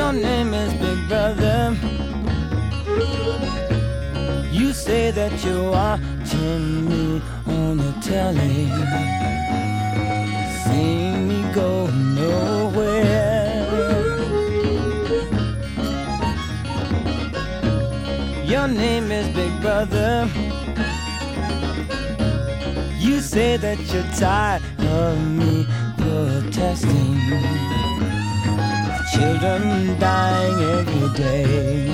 Your name is Big Brother. You say that you're watching me on the telly, seeing me go nowhere. Your name is Big Brother. You say that you're tired of me protesting, children dying every day.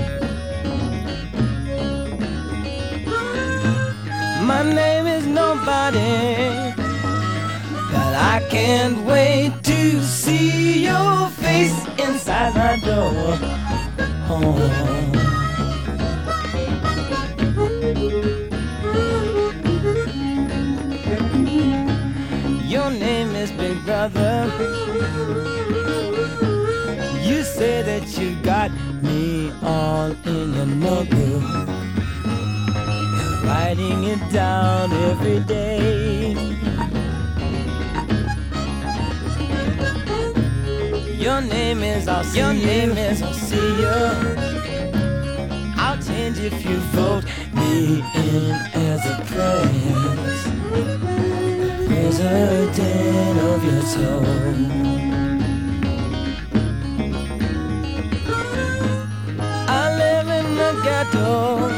My name is nobody, but I can't wait to see your face inside my door. Oh. Your name is Big Brother. You say that you got me all in your notebook, you're writing it down every day. Your name is I'll see you. I'll change if you vote me in as a president of your soul. I live in the ghetto.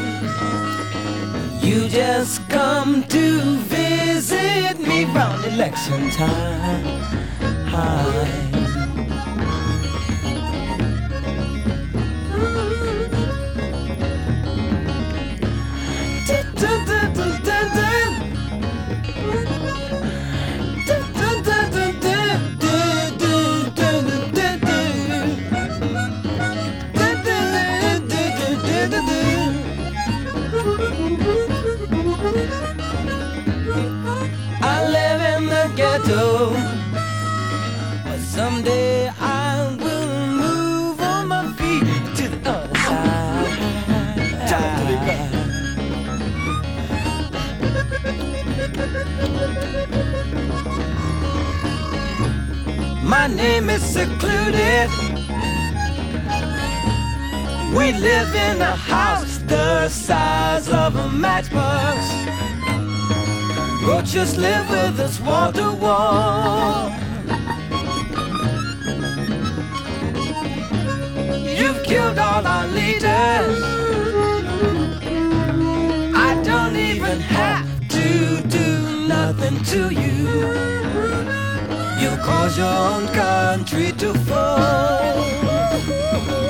You just come to visit me round election time. I live in the ghetto, but someday I will move on my feet to the other side. My name is secluded. We live in a house the size of a matchbox. Roaches live with us wall to wall. You've killed all our leaders. I don't even have to do nothing to you. You cause your own country to fall.